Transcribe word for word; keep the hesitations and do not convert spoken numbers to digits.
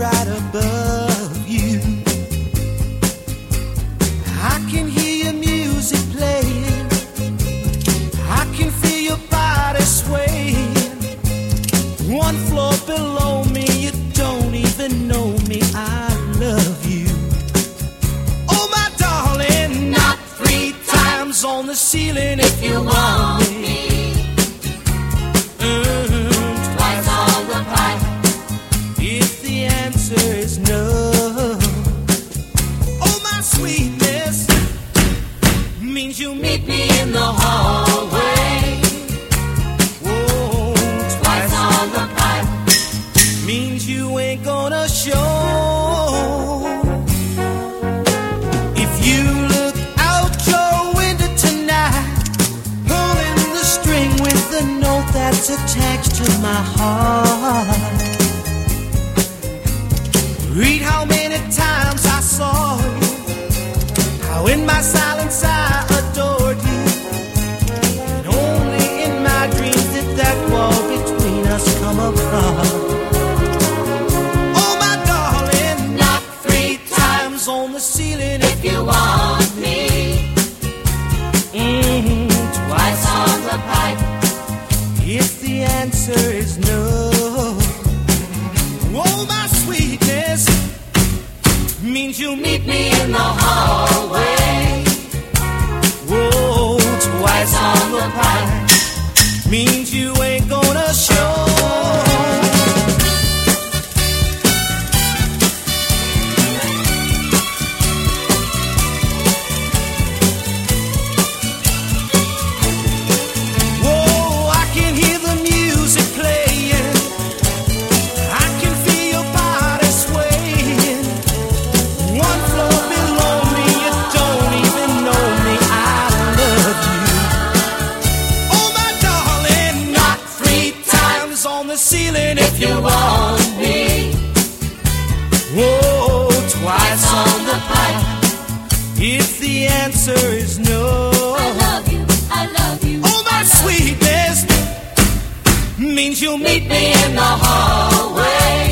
right above you. I can hear your music playing, I can feel your body swaying. One floor below me, you don't even know me. I love you. Oh my darling, knock three times on the ceiling if you want me. Is no. Oh, my sweetness means you meet me in the hallway. Oh, twice on the pipe means you ain't gonna show. If you look out your window tonight, pulling the string with the note that's attached to my heart. Read how many times I saw you, how in my silence I adored you, and only in my dreams did that wall between us come apart. Oh my darling, knock three times on the ceiling if you want me. Mm-hmm. Twice on the pipe if the answer is no. Oh my sweetness means you meet me in the hallway. Whoa, twice on the pipe means you ain't gonna show. Ceiling if you want me. Whoa, twice on the pipe if the answer is no. I love you, I love you. Oh, my sweetness means you'll meet me in the hallway.